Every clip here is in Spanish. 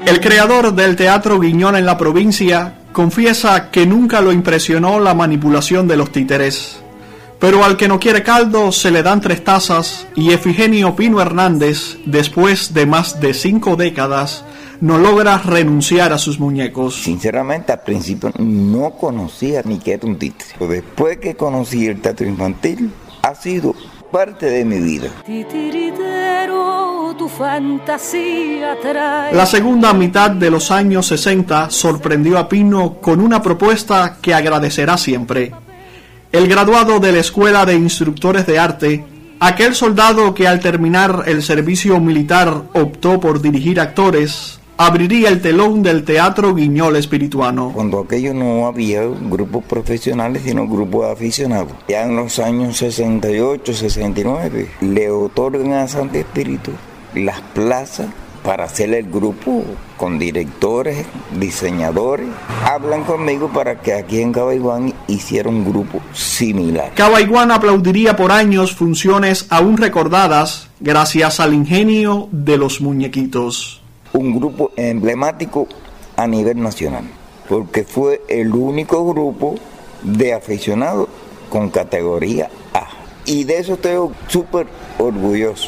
El creador del Teatro Guiñol en la provincia confiesa que nunca lo impresionó la manipulación de los títeres. Pero al que no quiere caldo se le dan 3 tazas y Efigenio Pino Hernández, después de más de 5 décadas, no logra renunciar a sus muñecos. Sinceramente, al principio no conocía ni qué era un títere. Después que conocí el teatro infantil, ha sido parte de mi vida. Titiritero, tu fantasía trae. La segunda mitad de los años 60 sorprendió a Pino con una propuesta que agradecerá siempre. El graduado de la Escuela de Instructores de Arte, aquel soldado que al terminar el servicio militar optó por dirigir actores, abriría el telón del Teatro Guiñol espirituano. Cuando aquello no había grupos profesionales, sino grupos aficionados. Ya en los años 68, 69, le otorgan a Santo Espíritu las plazas para hacer el grupo con directores, diseñadores. Hablan conmigo para que aquí en Cabaiguán hiciera un grupo similar. Cabaiguán aplaudiría por años funciones aún recordadas gracias al ingenio de los muñequitos. Un grupo emblemático a nivel nacional, porque fue el único grupo de aficionados con categoría A. Y de eso estoy súper orgulloso.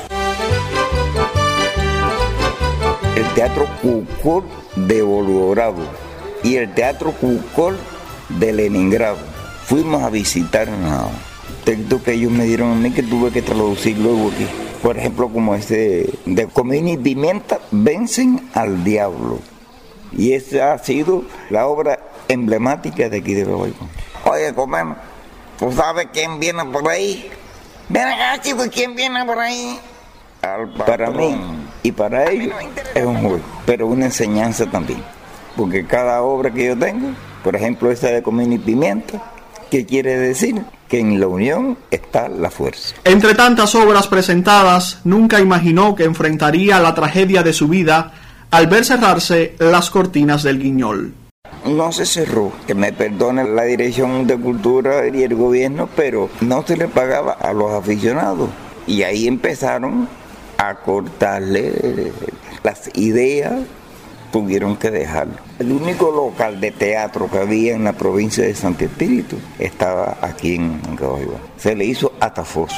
El Teatro Cucol de Volgogrado y el Teatro Cucol de Leningrado. Fuimos a visitar textos que ellos me dieron a mí que tuve que traducir luego aquí. Por ejemplo, como este de Comino y Pimienta vencen al diablo. Y esa ha sido la obra emblemática de aquí de Cabaiguán. Oye, Comeno, ¿tú sabes quién viene por ahí? Ven acá, chico, ¿quién viene por ahí? Para mí y para ellos es un juego, pero una enseñanza también. Porque cada obra que yo tengo, por ejemplo esta de Comino y Pimienta, ¿qué quiere decir? Que en la unión está la fuerza. Entre tantas obras presentadas, nunca imaginó que enfrentaría la tragedia de su vida al ver cerrarse las cortinas del Guiñol. No se cerró, que me perdone la Dirección de Cultura y el gobierno, pero no se le pagaba a los aficionados. Y ahí empezaron a cortarle las ideas, tuvieron que dejarlo. El único local de teatro que había en la provincia de Santo Espíritu estaba aquí en Cabaiguán. Se le hizo atafoso.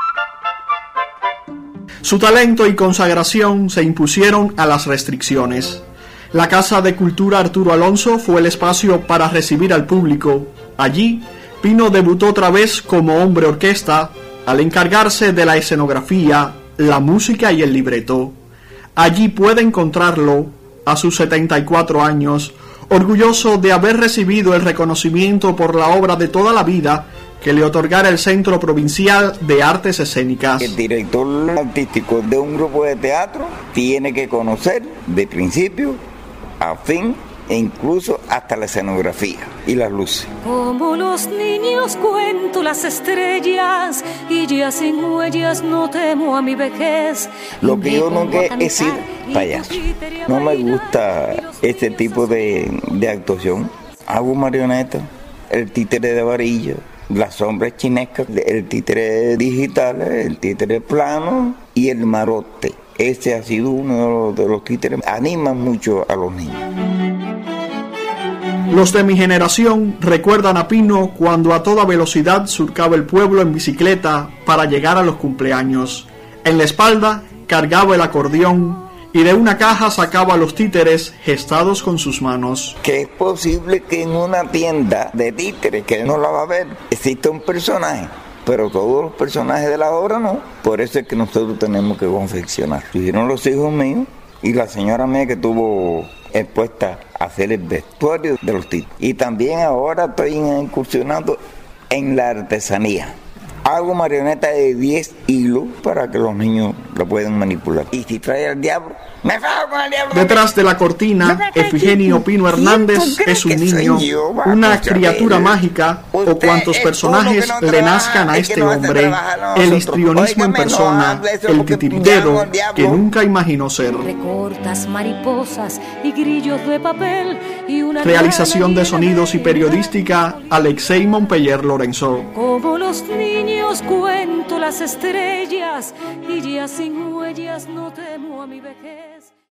Su talento y consagración se impusieron a las restricciones. La Casa de Cultura Arturo Alonso fue el espacio para recibir al público. Allí, Pino debutó otra vez como hombre orquesta al encargarse de la escenografía, la música y el libreto. Allí puede encontrarlo, a sus 74 años, orgulloso de haber recibido el reconocimiento por la obra de toda la vida que le otorgara el Centro Provincial de Artes Escénicas. El director artístico de un grupo de teatro tiene que conocer de principio a fin e incluso hasta la escenografía y las luces. Como los niños cuento las estrellas y ya sin huellas no temo a mi vejez. Lo que yo nunca he sido payaso. No me gusta este tipo de actuación. Hago marioneta, el títere de varilla, las sombras chinescas, el títere digital, el títere plano y el marote. Ese ha sido uno de los títeres que animan mucho a los niños. Los de mi generación recuerdan a Pino cuando a toda velocidad surcaba el pueblo en bicicleta para llegar a los cumpleaños. En la espalda cargaba el acordeón y de una caja sacaba los títeres gestados con sus manos. Que es posible que en una tienda de títeres, que no la va a ver, exista un personaje, pero todos los personajes de la obra no. Por eso es que nosotros tenemos que confeccionar. Tuvieron los hijos míos y la señora mía que tuvo expuesta a hacer el vestuario de los títeres. Y también ahora estoy incursionando en la artesanía. Hago marionetas de 10 hilos para que los niños lo puedan manipular. Y si trae al diablo, me fajo con el diablo. Detrás de la cortina, Efigenio Pino Hernández es un niño, una criatura mágica o cuantos personajes le nazcan a este hombre, el histrionismo en persona, el titiritero que nunca imaginó ser. Recortas mariposas y grillos de papel y una Realización de sonidos y periodística, Alexei Montpeller Lorenzo. Como los niños cuento las estrellas y ya sin huellas no temo a mi vejez.